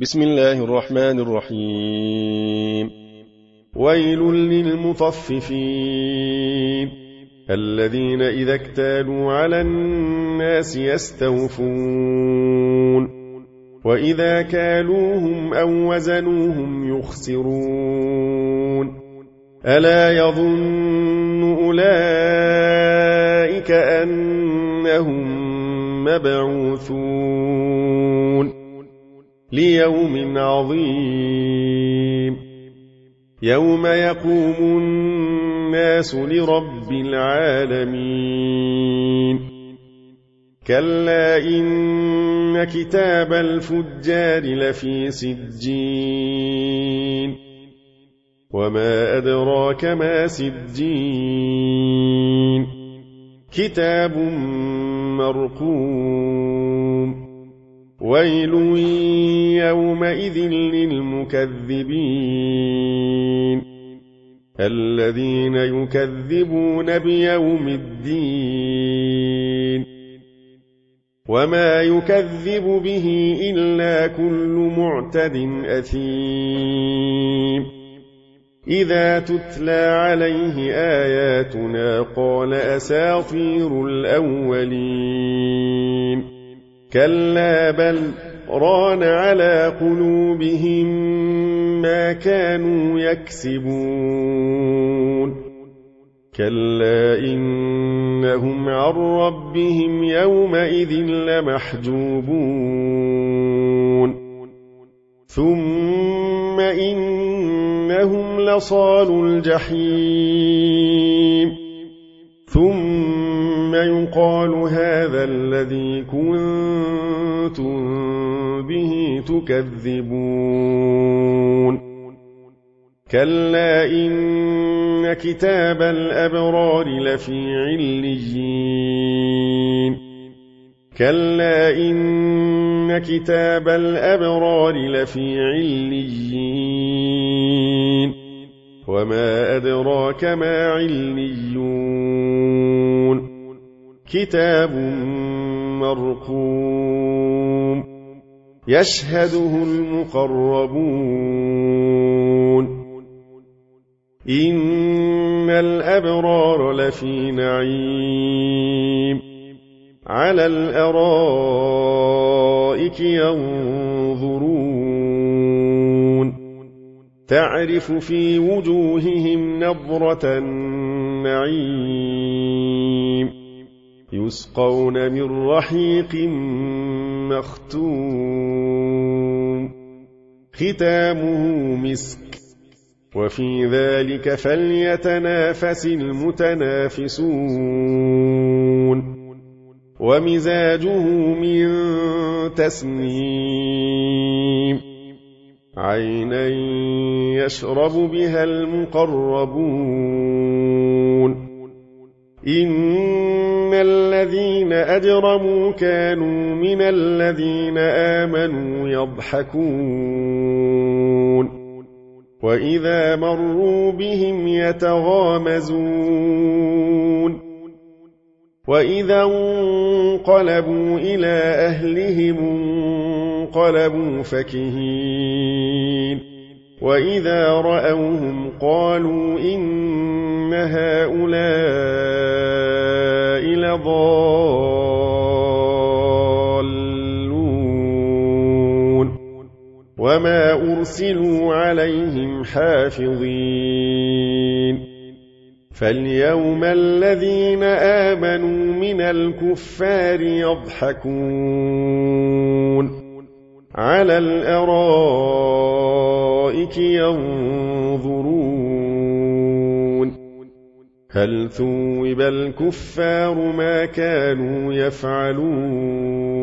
بسم الله الرحمن الرحيم. ويل للمطففين الذين إذا اكتالوا على الناس يستوفون وإذا كالوهم أو وزنوهم يخسرون ألا يظن أولئك أنهم مبعوثون ليوم عظيم يوم يقوم الناس لرب العالمين كلا إن كتاب الفجار لفي سجين وما أدراك ما سجين كتاب مرقوم ويل يومئذ للمكذبين الذين يكذبون بيوم الدين وما يكذب به إلا كل معتد أثيم إذا تتلى عليه آياتنا قال أساطير الأولين كلا بل ران على قلوبهم ما كانوا يكسبون كلا إنهم عن ربهم يومئذ لمحجوبون ثم إنهم لصالو الجحيم ثم يقال هذا الذي كنتم به تكذبون كلا إن كتاب الأبرار لفي عليين كلا إن كتاب الأبرار لفي عليين وما أدراك ما عليون كتاب مرقوم يشهده المقربون إن الأبرار لفي نعيم على الأرائك ينظرون تعرف في وجوههم نضرة النعيم يسقون من رحيق مختوم ختامه مسك وفي ذلك فليتنافس المتنافسون ومزاجه من تسنيم عينا يشرب بها المقربون إن الذين أجرموا كانوا من الذين آمنوا يضحكون وإذا مروا بهم يتغامزون وإذا انقلبوا إلى أهلهم انقلبوا فكهين وإذا رأوهم قالوا إن هؤلاء لضالون وما أرسلوا عليهم حافظين فاليوم الذين آمنوا من الكفار يضحكون على الأرائك ينظرون هل ثوب الكفار ما كانوا يفعلون